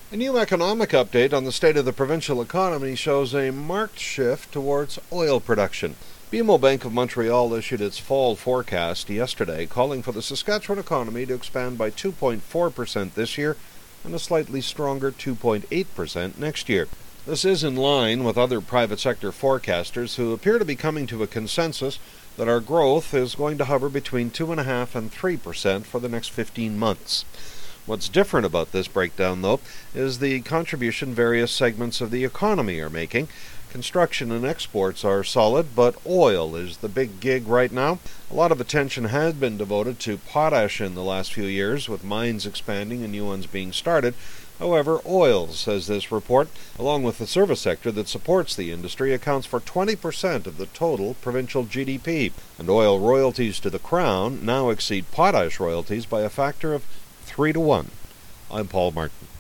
A new economic update on the state of the provincial economy shows a marked shift towards oil production. BMO Bank of Montreal issued its fall forecast yesterday, calling for the Saskatchewan economy to expand by 2.4% this year and a slightly stronger 2.8% next year. This is in line with other private sector forecasters who appear to be coming to a consensus that our growth is going to hover between 2.5% and 3% for the next 15 months. What's different about this breakdown, though, is the contribution various segments of the economy are making. Construction and exports are solid, but oil is the big gig right now. A lot of attention has been devoted to potash in the last few years, with mines expanding and new ones being started. However, oil, says this report, along with the service sector that supports the industry, accounts for 20% of the total provincial GDP, and oil royalties to the Crown now exceed potash royalties by a factor of 3 to 1. I'm Paul Martin.